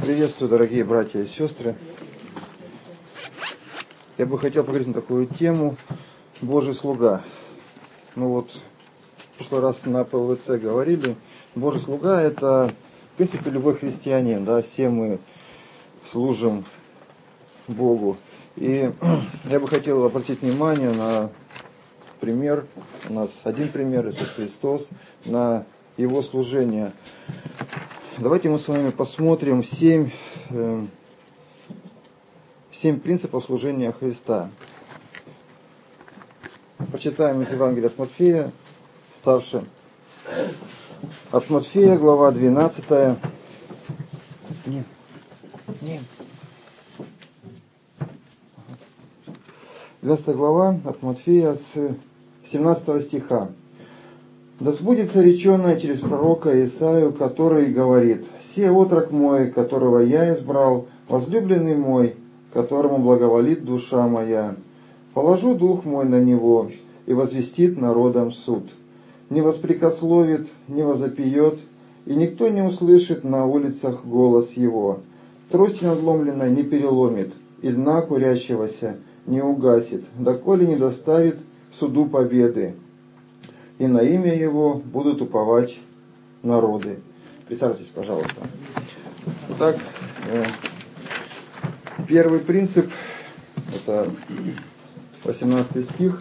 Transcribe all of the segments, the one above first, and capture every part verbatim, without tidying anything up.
Приветствую, дорогие братья и сестры. Я бы хотел поговорить на такую тему «Божий слуга». Ну вот, в прошлый раз на Пэ Вэ Цэ говорили, Божий слуга – это, в принципе, любой христианин, да, все мы служим Богу. И я бы хотел обратить внимание на пример, у нас один пример, Иисус Христос, на Его служение. Давайте мы с вами посмотрим семь, э, семь принципов служения Христа. Почитаем из Евангелия от Матфея, ставши от Матфея, глава двенадцатая. Нет, нет. двенадцатая глава от Матфея с семнадцатого стиха. «Да сбудется реченное через пророка Исаию, который говорит: «Се отрок мой, которого я избрал, возлюбленный мой, которому благоволит душа моя. Положу дух мой на него, и возвестит народам суд. Не воспрекословит, не возопьет, и никто не услышит на улицах голос его. Трости надломленной не переломит, и льна курящегося не угасит, доколе не доставит в суду победы. И на имя его будут уповать народы». Присаживайтесь, пожалуйста. Итак, первый принцип, это восемнадцатый стих.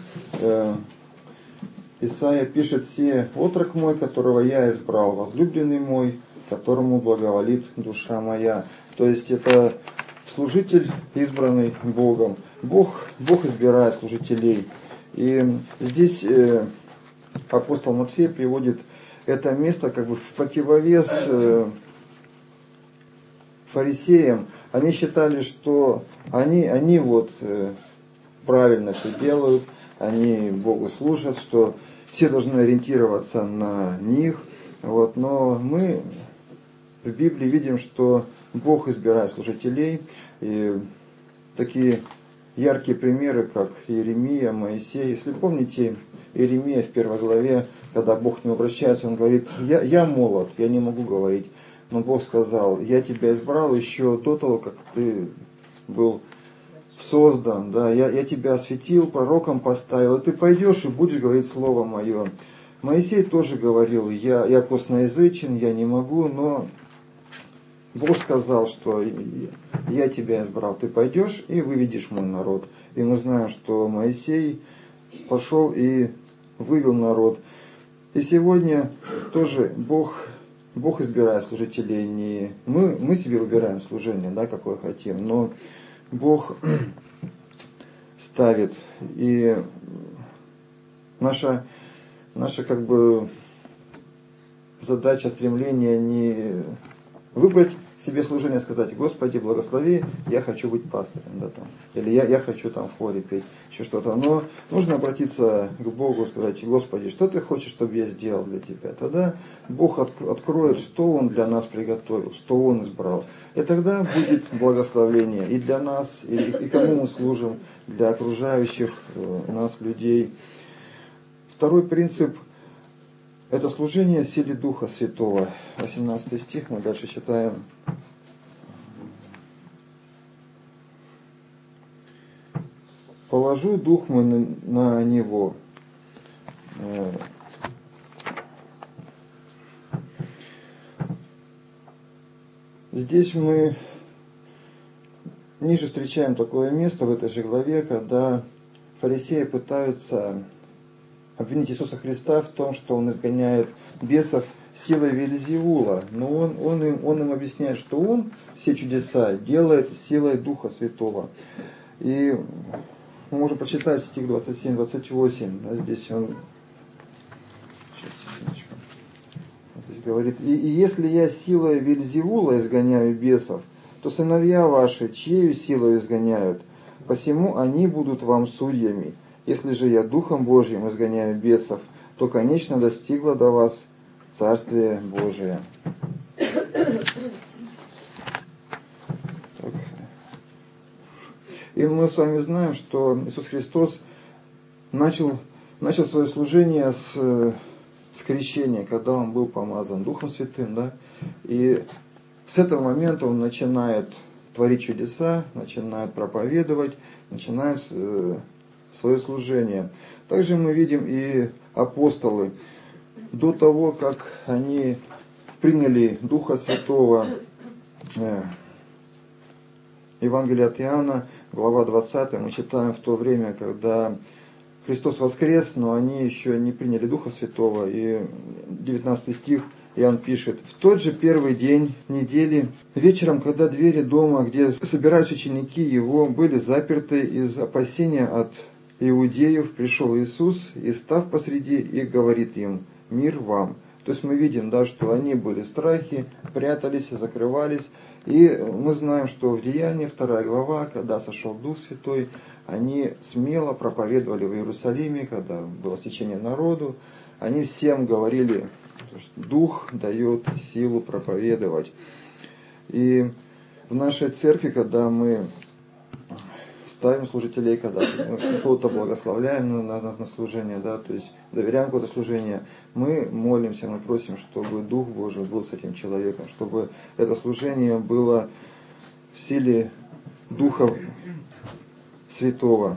Исаия пишет: «Се отрок мой, которого я избрал, возлюбленный мой, которому благоволит душа моя». То есть это служитель, избранный Богом. Бог, Бог избирает служителей. И здесь апостол Матфей приводит это место как бы в противовес фарисеям. Они считали, что они, они вот правильно все делают, они Богу служат, что все должны ориентироваться на них. Вот. Но мы в Библии видим, что Бог избирает служителей. И такие яркие примеры, как Иеремия, Моисей. Если помните, Иеремия в первой главе, когда Бог к нему обращается, он говорит: я, я молод, я не могу говорить. Но Бог сказал: я тебя избрал еще до того, как ты был создан. Да? Я, я тебя осветил, пророком поставил, и ты пойдешь и будешь говорить слово мое. Моисей тоже говорил: я, я косноязычен, я не могу, но Бог сказал, что я тебя избрал, ты пойдешь и выведешь мой народ. И мы знаем, что Моисей пошел и вывел народ. И сегодня тоже Бог, Бог избирает служителей. Не мы, мы себе выбираем служение, да, какое хотим, но Бог ставит. И наша, наша как бы задача, стремление не выбрать себе служение, сказать: Господи, благослови, я хочу быть пастором, да, там, или я, я хочу там в хоре петь, еще что-то. Но нужно обратиться к Богу, сказать: Господи, что ты хочешь, чтобы я сделал для тебя? Тогда Бог от, откроет, что Он для нас приготовил, что Он избрал. И тогда будет благословение и для нас, и, и кому мы служим, для окружающих нас людей. Второй принцип — это служение в силе Духа Святого. восемнадцатый стих, мы дальше читаем. «Положу дух мой на, на него». Здесь мы ниже встречаем такое место в этой же главе, когда фарисеи пытаются обвинить Иисуса Христа в том, что Он изгоняет бесов силой Вельзевула. Но он, он, им, он им объясняет, что Он все чудеса делает силой Духа Святого. И мы можем прочитать стих двадцать семь двадцать восемь. Здесь он здесь говорит: и, «И если я силой Вельзевула изгоняю бесов, то сыновья ваши чьею силой изгоняют? Посему они будут вам судьями. Если же я Духом Божьим изгоняю бесов, то, конечно, достигло до вас Царствие Божие». И мы с вами знаем, что Иисус Христос начал, начал свое служение с, с крещения, когда Он был помазан Духом Святым. Да? И с этого момента он начинает творить чудеса, начинает проповедовать, начинает свое служение. Также мы видим и апостолы. До того, как они приняли Духа Святого, Евангелие от Иоанна, глава двадцатая, мы читаем в то время, когда Христос воскрес, но они еще не приняли Духа Святого. И девятнадцатый стих Иоанн пишет: «В тот же первый день недели, вечером, когда двери дома, где собирались ученики Его, были заперты из опасения от иудеев, пришел Иисус и, став посреди их, говорит им: мир вам». То есть мы видим, да, что они были в страхе, прятались, закрывались. И мы знаем, что в Деянии, вторая глава, когда сошел Дух Святой, они смело проповедовали в Иерусалиме, когда было стечение народу. Они всем говорили, что Дух дает силу проповедовать. И в нашей церкви, когда мы ставим служителей, когда кого-то благословляем на, на, на служение, да, то есть доверяем какое-то служение, мы молимся, мы просим, чтобы Дух Божий был с этим человеком, чтобы это служение было в силе Духа Святого.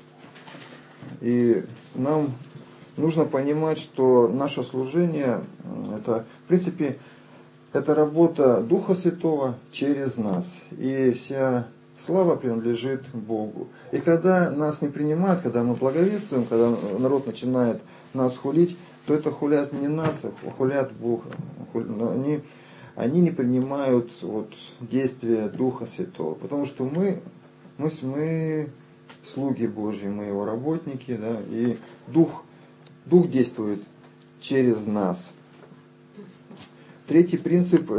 И нам нужно понимать, что наше служение, это, в принципе, это работа Духа Святого через нас. И вся слава принадлежит Богу. И когда нас не принимают, когда мы благовествуем, когда народ начинает нас хулить, то это хулят не нас, а хулят Бога. Они, они не принимают вот, действия Духа Святого. Потому что мы, мы, мы слуги Божьи, мы Его работники, да, и Дух, Дух действует через нас. Третий принцип.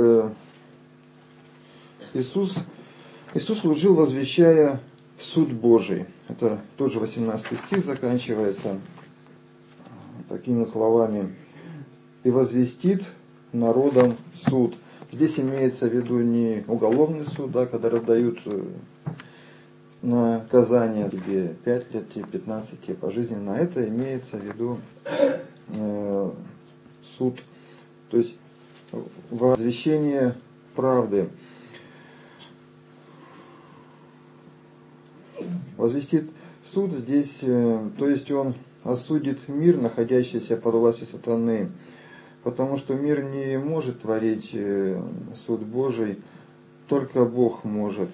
Иисус Иисус служил, возвещая суд Божий. Это тоже восемнадцатый стих заканчивается такими словами: «И возвестит народам суд». Здесь имеется в виду не уголовный суд, да, когда раздают наказание, где пять лет, пятнадцать, пожизненно. Это имеется в виду э, суд, то есть возвещение правды. Возвестит суд здесь, то есть он осудит мир, находящийся под властью сатаны, потому что мир не может творить суд Божий, только Бог может.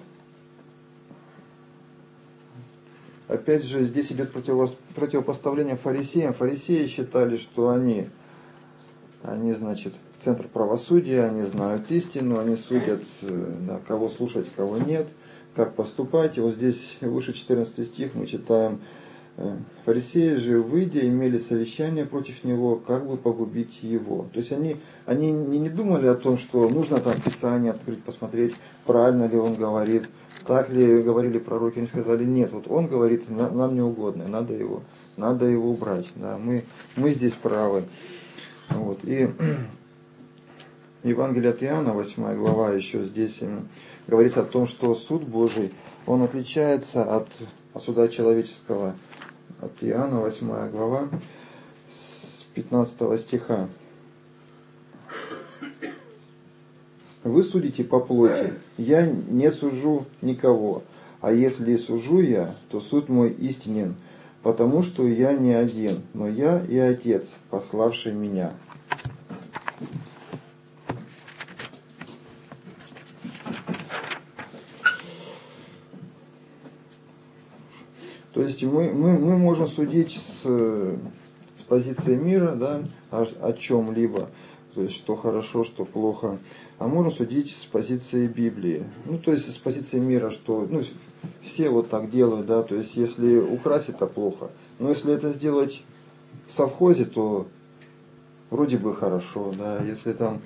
Опять же, здесь идет противопоставление фарисеям. Фарисеи считали, что они, они, значит, центр правосудия, они знают истину, они судят, да, кого слушать, кого нет, как поступать. И вот здесь выше четырнадцатый стих мы читаем: «Фарисеи же, выйдя, имели совещание против него, как бы погубить его». То есть они, они не, не думали о том, что нужно там Писание открыть, посмотреть, правильно ли он говорит, так ли говорили пророки. Они сказали: нет, вот он говорит, нам не угодно, надо его, надо его убрать. Да, мы, мы здесь правы. Вот. И Евангелие от Иоанна, восьмая глава, еще здесь говорится о том, что суд Божий, он отличается от, от суда человеческого. От Иоанна, восьмая глава, с пятнадцатого стиха. «Вы судите по плоти, я не сужу никого, а если сужу я, то суд мой истинен, потому что я не один, но я и Отец, пославший меня». То есть мы, мы, мы можем судить с, с позиции мира, да, о, о чем-либо, то есть что хорошо, что плохо, а можем судить с позиции Библии. Ну, то есть с позиции мира, что ну, все вот так делают, да, то есть если украсть, это плохо. Но если это сделать в совхозе, то вроде бы хорошо, да, если там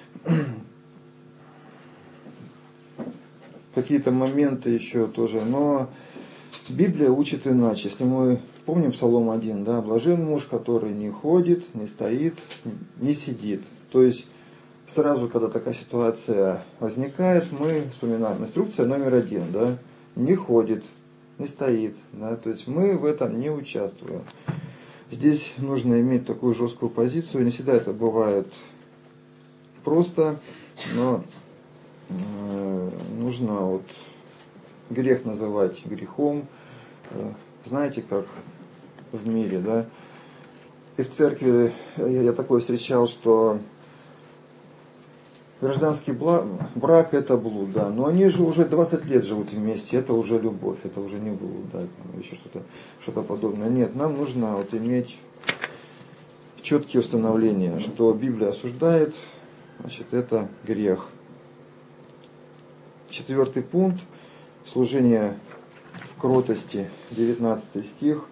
какие-то моменты еще тоже, но Библия учит иначе. Если мы помним Псалом один, да, блажен муж, который не ходит, не стоит, не сидит. То есть сразу, когда такая ситуация возникает, мы вспоминаем инструкция номер один, да, не ходит, не стоит, да, то есть мы в этом не участвуем. Здесь нужно иметь такую жесткую позицию, не всегда это бывает просто, но нужно вот грех называть грехом. Знаете, как в мире, да? Из церкви я такое встречал, что гражданский брак это блуд, да, но они же уже двадцать лет живут вместе, это уже любовь, это уже не блуд, да, там еще что-то, что-то подобное. Нет, нам нужно вот иметь четкие установления, что Библия осуждает, значит, это грех. Четвертый пункт, служение в кротости, девятнадцатый стих.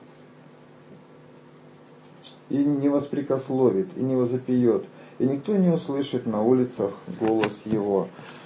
И не воспрекословит, и не возопьет, и никто не услышит на улицах голос его.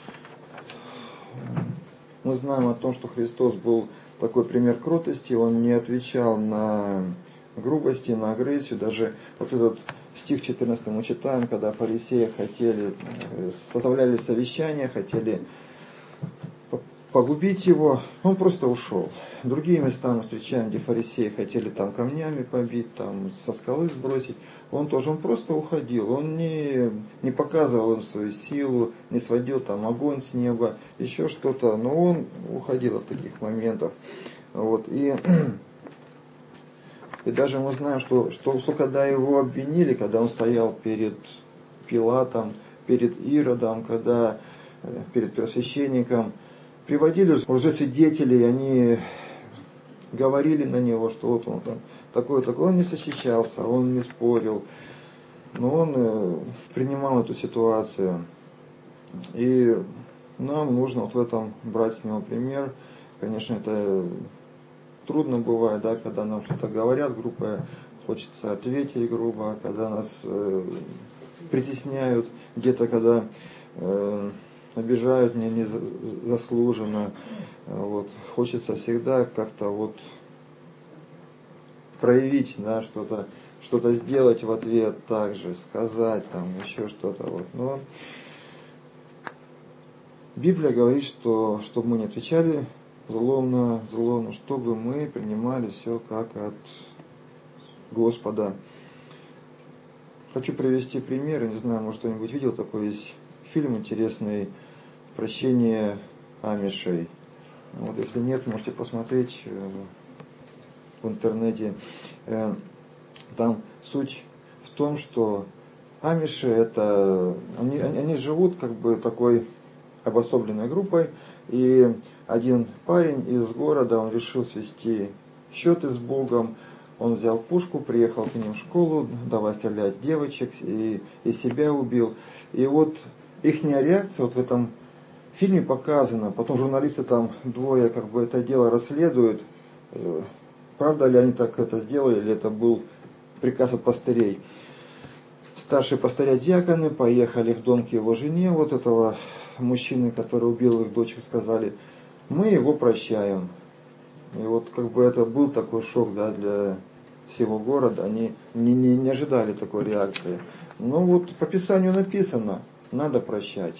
Мы знаем о том, что Христос был такой пример кротости, он не отвечал на грубости, на агрессию. Даже вот этот стих четырнадцатый мы читаем, когда фарисеи хотели, составляли совещание, хотели погубить его, он просто ушел. Другие места мы встречаем, где фарисеи хотели там камнями побить, там со скалы сбросить. Он тоже, он просто уходил, он не, не показывал им свою силу, не сводил там огонь с неба, еще что-то, но он уходил от таких моментов. Вот. И, и даже мы знаем, что, что, что когда его обвинили, когда он стоял перед Пилатом, перед Иродом, когда перед первосвященником, приводили лжесвидетелей, они говорили на него, что вот он там такой-такой, он не защищался, он не спорил, но он принимал эту ситуацию. И нам нужно вот в этом брать с него пример. Конечно, это трудно бывает, да, когда нам что-то говорят грубо, хочется ответить грубо, когда нас э, притесняют, где-то когда э, обижают не незаслуженно. Вот. Хочется всегда как-то вот проявить, да, что-то, что-то сделать в ответ также, сказать там еще что-то. Вот. Но Библия говорит, что чтобы мы не отвечали злом на зло, но чтобы мы принимали все как от Господа. Хочу привести пример, не знаю, может кто-нибудь видел, такой есть фильм интересный «Прощение амишей». Вот, если нет, можете посмотреть в интернете. Там суть в том, что амиши это они, они живут как бы такой обособленной группой, и один парень из города, он решил свести счеты с Богом, он взял пушку, приехал к ним в школу, давай стрелять девочек, и, и себя убил. И вот их реакция вот в этом в фильме показано, потом журналисты там двое как бы это дело расследуют, правда ли они так это сделали, или это был приказ от пастырей. Старшие пастыря-диаконы поехали в дом к его жене, вот этого мужчины, который убил их дочь, сказали, мы его прощаем. И вот как бы это был такой шок, да, для всего города, они не, не, не ожидали такой реакции. Но вот по Писанию написано, надо прощать.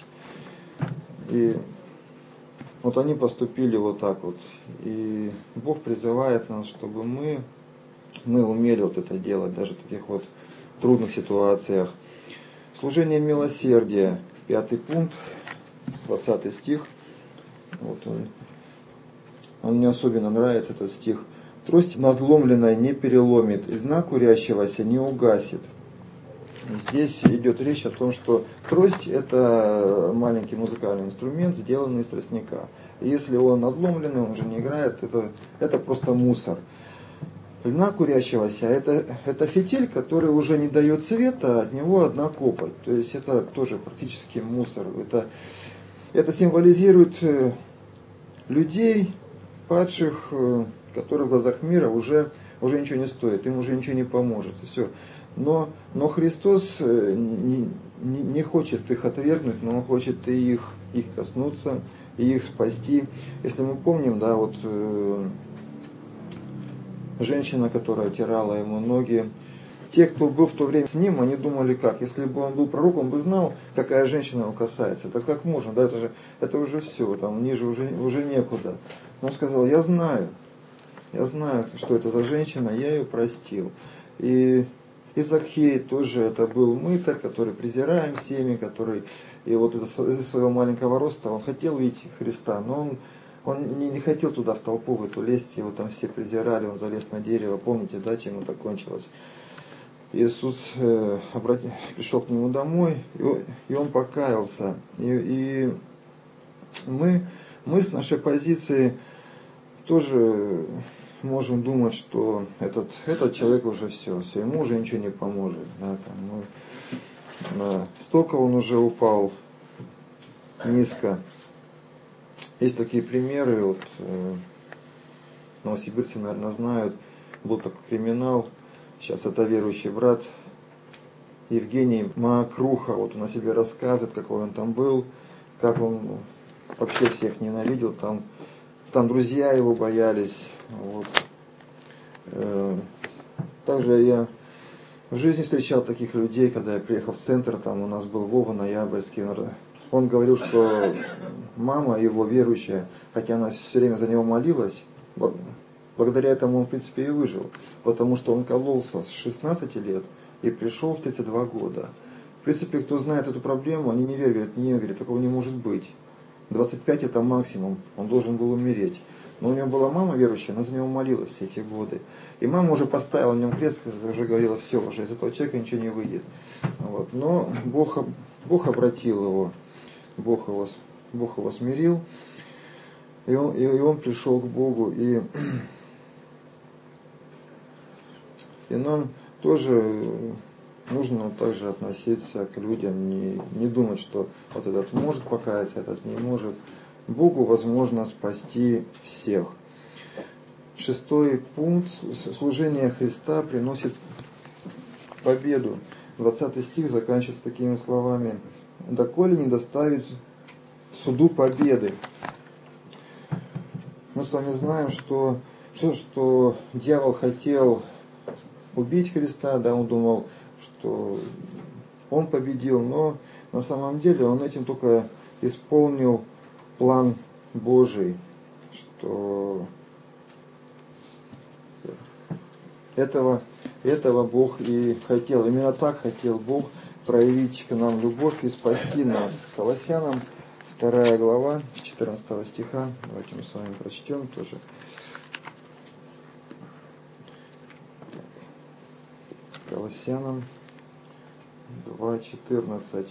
И вот они поступили вот так вот. И Бог призывает нас, чтобы мы, мы умели вот это делать, даже в таких вот трудных ситуациях. Служение милосердия, пятый пункт, двадцатый стих. Вот он, он мне особенно нравится, этот стих. Трость надломленная не переломит, и дна курящегося не угасит. Здесь идет речь о том, что трость это маленький музыкальный инструмент, сделанный из тростника. И если он надломленный, он же не играет, это, это просто мусор. Льна курящегося это, это фитиль, который уже не дает света, от него одна копоть. То есть это тоже практически мусор. Это, это символизирует людей, падших, которые в глазах мира уже, уже ничего не стоят, им уже ничего не поможет. И все. Но, но Христос не, не, не хочет их отвергнуть, но Он хочет и их, их коснуться, и их спасти. Если мы помним, да, вот э, женщина, которая оттирала ему ноги, те, кто был в то время с ним, они думали как? Если бы он был пророк, он бы знал, какая женщина его касается. Это как можно, да, это же это уже все, там ниже уже, уже некуда. Но он сказал, я знаю, я знаю, что это за женщина, я ее простил. И И Закхей тоже это был мытарь, который презираем всеми, который И вот из-за, из-за своего маленького роста он хотел видеть Христа, но он, он не, не хотел туда в толпу, в эту лезть, его там все презирали, он залез на дерево, помните, да, чем это кончилось? Иисус э, обрати, пришел к нему домой, и, и он покаялся. И, и мы, мы с нашей позиции тоже можем думать, что этот, этот человек уже все, все, ему уже ничего не поможет. Да, там, ну, да, столько он уже упал низко. Есть такие примеры, вот, э, новосибирцы, наверное, знают, был такой криминал, сейчас это верующий брат Евгений Макруха, вот он о себе рассказывает, какой он там был, как он вообще всех ненавидел, там, там друзья его боялись. Вот. Также я в жизни встречал таких людей, когда я приехал в центр, там у нас был Вова Ноябрьский, он говорил, что мама его верующая, хотя она все время за него молилась, благодаря этому он, в принципе, и выжил, потому что он кололся с шестнадцати лет и пришел в тридцать два года. В принципе, кто знает эту проблему, они не верят, говорят, не, говорят, такого не может быть. двадцать пять это максимум, он должен был умереть. Но у него была мама верующая, она за него молилась все эти годы. И мама уже поставила на нем крест, уже говорила, все, уже из этого человека ничего не выйдет. Вот. Но Бог, Бог обратил его, Бог его, Бог его смирил, и он, и он пришел к Богу. И, и нам тоже нужно также относиться к людям, не, не думать, что вот этот может покаяться, этот не может. Богу возможно спасти всех. Шестой пункт. Служение Христа приносит победу. двадцатый стих заканчивается такими словами. «Доколе не доставит суду победы». Мы с вами знаем, что, что, что дьявол хотел убить Христа, да, он думал, что он победил, но на самом деле он этим только исполнил план Божий, что этого, этого Бог и хотел. Именно так хотел Бог проявить к нам любовь и спасти нас. Колоссянам вторая глава, с четырнадцатого стиха. Давайте мы с вами прочтем тоже. Колоссянам два четырнадцать.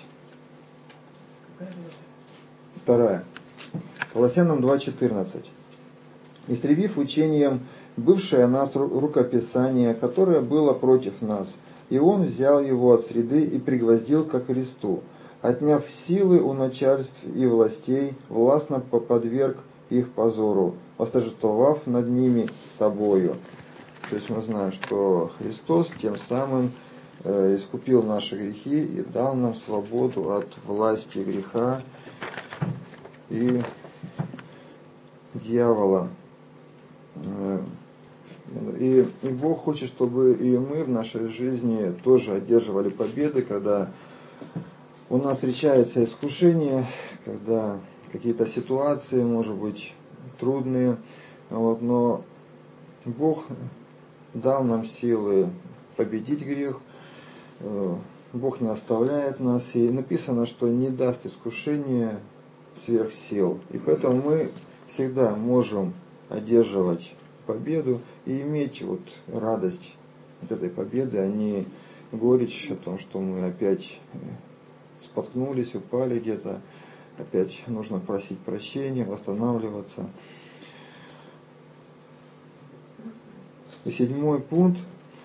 Вторая. Колоссянам два четырнадцать. «Истребив учением бывшее о нас рукописание, которое было против нас, и он взял его от среды и пригвоздил ко кресту, отняв силы у начальств и властей, властно подверг их позору, восторжествовав над ними собою». То есть мы знаем, что Христос тем самым э, искупил наши грехи и дал нам свободу от власти греха и дьявола. И, и Бог хочет, чтобы и мы в нашей жизни тоже одерживали победы, когда у нас встречается искушение, когда какие-то ситуации, может быть, трудные, вот, но Бог дал нам силы победить грех, Бог не оставляет нас, и написано, что не даст искушения сверх сил. И поэтому мы всегда можем одерживать победу и иметь вот радость от этой победы, а не горечь о том, что мы опять споткнулись, упали где-то, опять нужно просить прощения, восстанавливаться. И седьмой пункт.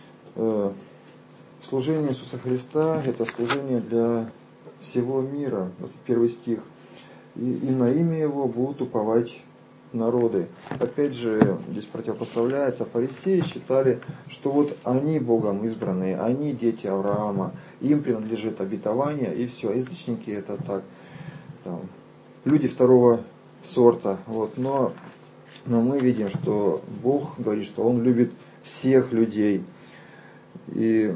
Служение Иисуса Христа – это служение для всего мира. двадцать первый стих. И, и на имя Его будут уповать народы. Опять же, здесь противопоставляется, фарисеи считали, что вот они Богом избранные, они дети Авраама, им принадлежит обетование, и все. Язычники это так, там, люди второго сорта. Вот. Но, но мы видим, что Бог говорит, что Он любит всех людей. И,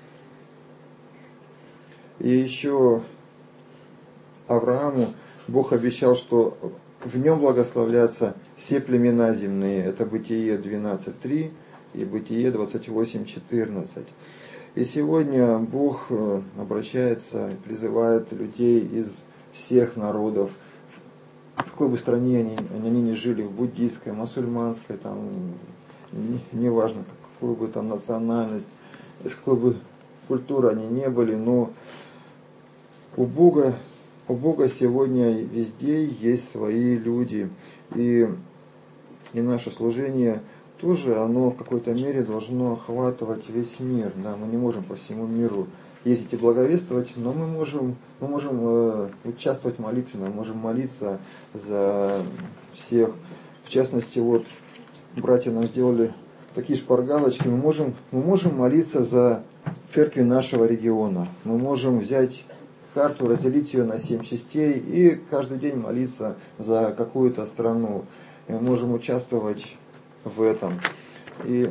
и еще Аврааму Бог обещал, что в нем благословлятся все племена земные. Это Бытие двенадцать три и Бытие двадцать восемь четырнадцать. И сегодня Бог обращается, призывает людей из всех народов, в какой бы стране они, они ни жили, в буддийской, мусульманской, там, неважно, не какую бы там национальность, из какой бы культуры они не были, но у Бога, у Бога сегодня везде есть свои люди. И, и наше служение тоже, оно в какой-то мере должно охватывать весь мир. Да? Мы не можем по всему миру ездить и благовествовать, но мы можем, мы можем э, участвовать молитвенно, можем молиться за всех. В частности, вот братья нам сделали такие шпаргалочки, мы можем, мы можем молиться за церкви нашего региона. Мы можем взять карту, разделить ее на семь частей и каждый день молиться за какую-то страну. И мы можем участвовать в этом. И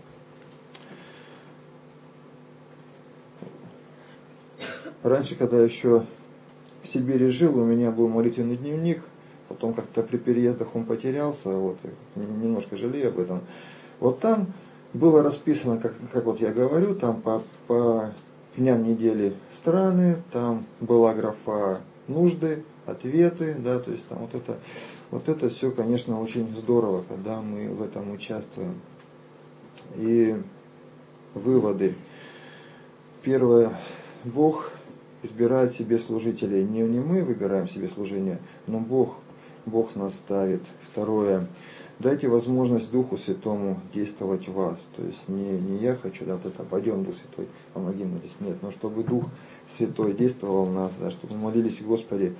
раньше, когда я еще в Сибири жил, у меня был молитвенный дневник, потом как-то при переездах он потерялся, вот, немножко жалею об этом. Вот там было расписано, как, как вот я говорю, там по, по дням недели страны, там была графа нужды, ответы, да, то есть там вот это, вот это все, конечно, очень здорово, когда мы в этом участвуем. И выводы. Первое. Бог избирает себе служителей. Не, не мы выбираем себе служение, но Бог, Бог нас ставит. Второе. Дайте возможность Духу Святому действовать в вас. То есть не, не я хочу, да, вот это, пойдем, Дух Святой, помоги мне здесь. Нет, но чтобы Дух Святой действовал в нас, да, чтобы мы молились, Господи,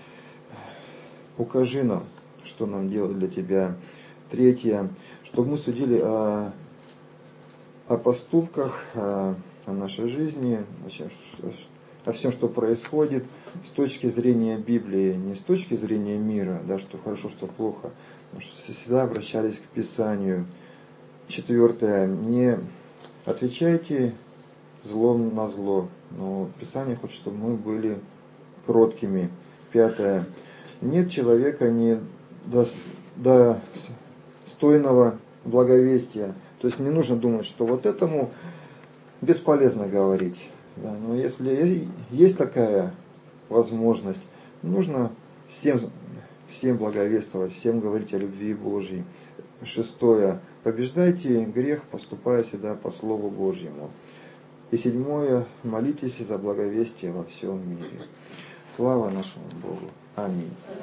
укажи нам, что нам делать для Тебя. Третье. Чтобы мы судили о, о поступках, о, о нашей жизни, о всем, что происходит, с точки зрения Библии, не с точки зрения мира, да, что хорошо, что плохо, что всегда обращались к Писанию. Четвертое. Не отвечайте злом на зло. Но Писание хочет, чтобы мы были кроткими. Пятое. Нет человека не достойного благовестия. То есть не нужно думать, что вот этому бесполезно говорить. Да, но если есть такая возможность, нужно всем, всем благовествовать, всем говорить о любви Божьей. Шестое. Побеждайте грех, поступая всегда по Слову Божьему. И седьмое. Молитесь за благовестие во всем мире. Слава нашему Богу. Аминь.